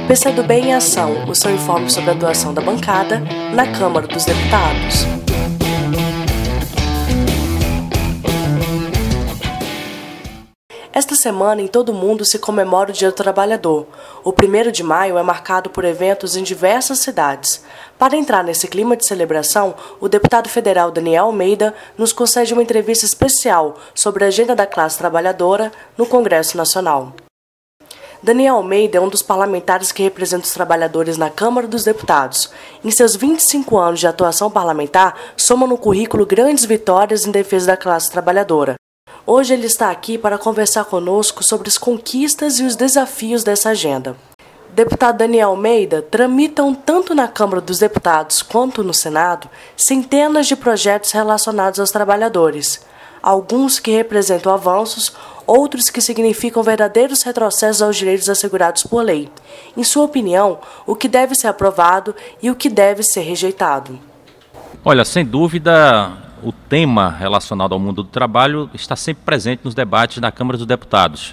PCdoB em Ação, o seu informe sobre a atuação da bancada na Câmara dos Deputados. Esta semana, em todo o mundo, se comemora o Dia do Trabalhador. O 1º de maio é marcado por eventos em diversas cidades. Para entrar nesse clima de celebração, o deputado federal Daniel Almeida nos concede uma entrevista especial sobre a agenda da classe trabalhadora no Congresso Nacional. Daniel Almeida é um dos parlamentares que representa os trabalhadores na Câmara dos Deputados. Em seus 25 anos de atuação parlamentar, soma no currículo grandes vitórias em defesa da classe trabalhadora. Hoje ele está aqui para conversar conosco sobre as conquistas e os desafios dessa agenda. Deputado Daniel Almeida, tramitam tanto na Câmara dos Deputados quanto no Senado centenas de projetos relacionados aos trabalhadores. Alguns que representam avanços, outros que significam verdadeiros retrocessos aos direitos assegurados por lei. Em sua opinião, o que deve ser aprovado e o que deve ser rejeitado? Olha, sem dúvida, o tema relacionado ao mundo do trabalho está sempre presente nos debates da Câmara dos Deputados.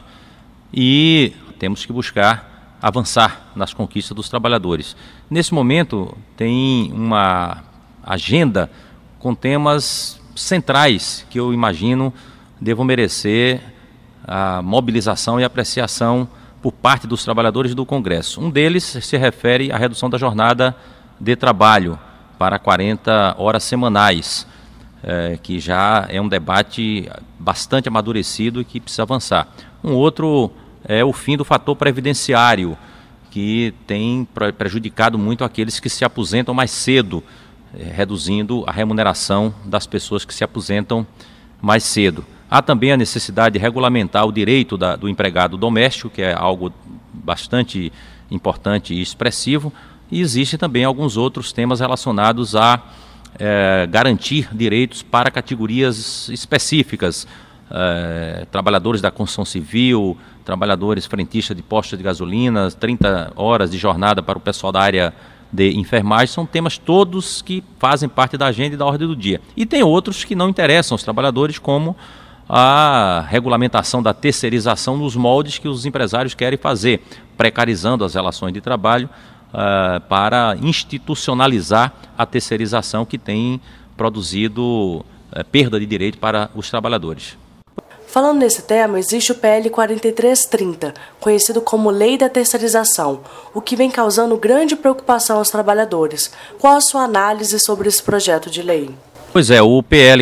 E temos que buscar avançar nas conquistas dos trabalhadores. Nesse momento, tem uma agenda com temas centrais que eu imagino devam merecer a mobilização e apreciação por parte dos trabalhadores do Congresso. Um deles se refere à redução da jornada de trabalho para 40 horas semanais, que já é um debate bastante amadurecido e que precisa avançar. Um outro é o fim do fator previdenciário, que tem prejudicado muito aqueles que se aposentam mais cedo, reduzindo a remuneração das pessoas que se aposentam mais cedo. Há também a necessidade de regulamentar o direito do empregado doméstico, que é algo bastante importante e expressivo, e existem também alguns outros temas relacionados a garantir direitos para categorias específicas, trabalhadores da construção civil, trabalhadores frentistas de postos de gasolina, 30 horas de jornada para o pessoal da área de enfermagem. São temas todos que fazem parte da agenda e da ordem do dia. E tem outros que não interessam aos trabalhadores, como a regulamentação da terceirização nos moldes que os empresários querem fazer, precarizando as relações de trabalho para institucionalizar a terceirização que tem produzido perda de direito para os trabalhadores. Falando nesse tema, existe o PL 4330, conhecido como Lei da Terceirização, o que vem causando grande preocupação aos trabalhadores. Qual a sua análise sobre esse projeto de lei? Pois é, o PL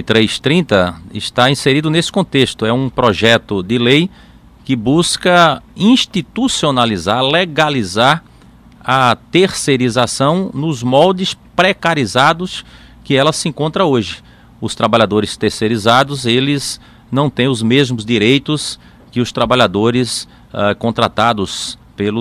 4330 está inserido nesse contexto. É um projeto de lei que busca institucionalizar, legalizar a terceirização nos moldes precarizados que ela se encontra hoje. Os trabalhadores terceirizados, eles não têm os mesmos direitos que os trabalhadores contratados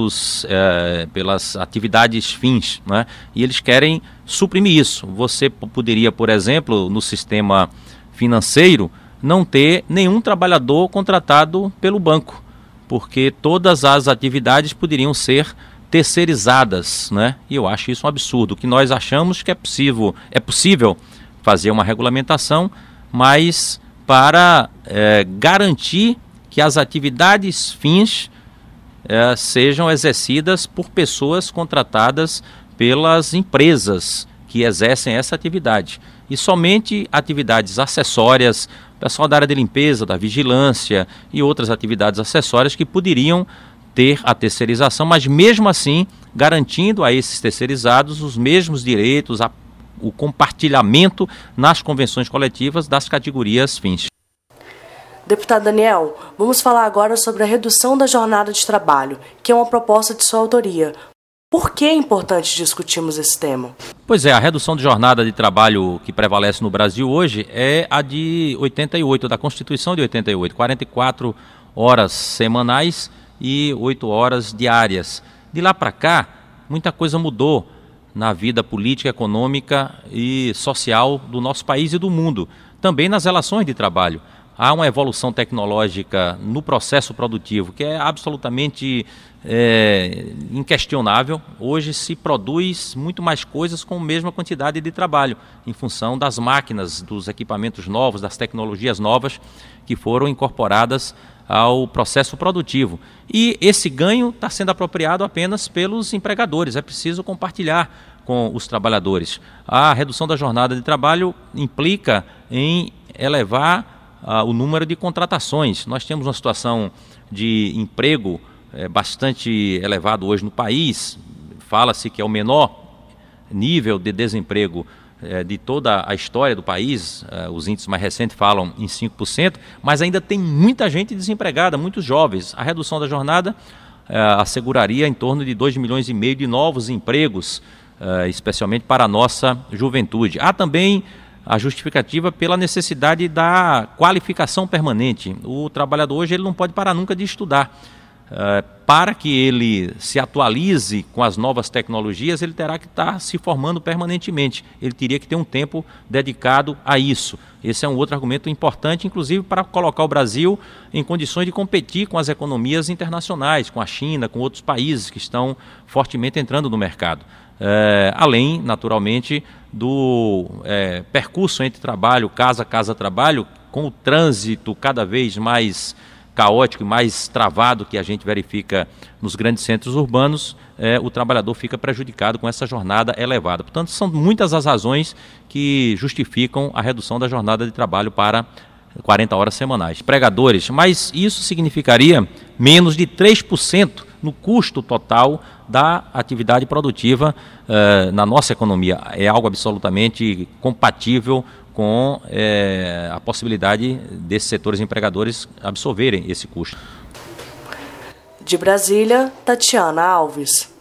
pelas atividades fins, né? E eles querem suprimir isso. Você poderia, por exemplo, no sistema financeiro, não ter nenhum trabalhador contratado pelo banco, porque todas as atividades poderiam ser terceirizadas, né? E eu acho isso um absurdo. O que nós achamos que é possível fazer uma regulamentação, mas para garantir que as atividades fins sejam exercidas por pessoas contratadas pelas empresas que exercem essa atividade. E somente atividades acessórias, pessoal da área de limpeza, da vigilância e outras atividades acessórias que poderiam ter a terceirização, mas mesmo assim garantindo a esses terceirizados os mesmos direitos, o compartilhamento nas convenções coletivas das categorias fins. Deputado Daniel, vamos falar agora sobre a redução da jornada de trabalho, que é uma proposta de sua autoria. Por que é importante discutirmos esse tema? Pois é, a redução de jornada de trabalho que prevalece no Brasil hoje é a de 88, da Constituição de 88, 44 horas semanais e 8 horas diárias. De lá para cá, muita coisa mudou na vida política, econômica e social do nosso país e do mundo. Também nas relações de trabalho. há uma evolução tecnológica no processo produtivo que é absolutamente inquestionável. Hoje se produz muito mais coisas com a mesma quantidade de trabalho, em função das máquinas, dos equipamentos novos, das tecnologias novas que foram incorporadas ao processo produtivo. E esse ganho está sendo apropriado apenas pelos empregadores, é preciso compartilhar com os trabalhadores. A redução da jornada de trabalho implica em elevar o número de contratações. Nós temos uma situação de emprego bastante elevado hoje no país. Fala-se que é o menor nível de desemprego de toda a história do país. Os índices mais recentes falam em 5%, mas ainda tem muita gente desempregada, muitos jovens. A redução da jornada asseguraria em torno de 2,5 milhões de novos empregos, especialmente para a nossa juventude. Há também a justificativa pela necessidade da qualificação permanente. O trabalhador hoje ele não pode parar nunca de estudar. Para que ele se atualize com as novas tecnologias, ele terá que estar se formando permanentemente. Ele teria que ter um tempo dedicado a isso. Esse é um outro argumento importante, inclusive para colocar o Brasil em condições de competir com as economias internacionais, com a China, com outros países que estão fortemente entrando no mercado. Além, naturalmente, do percurso entre trabalho, casa, trabalho, com o trânsito cada vez mais caótico e mais travado que a gente verifica nos grandes centros urbanos, o trabalhador fica prejudicado com essa jornada elevada. Portanto, são muitas as razões que justificam a redução da jornada de trabalho para 40 horas semanais. Empregadores, mas isso significaria menos de 3% no custo total da atividade produtiva na nossa economia. É algo absolutamente compatível com a possibilidade desses setores empregadores absorverem esse custo. De Brasília, Tatiana Alves.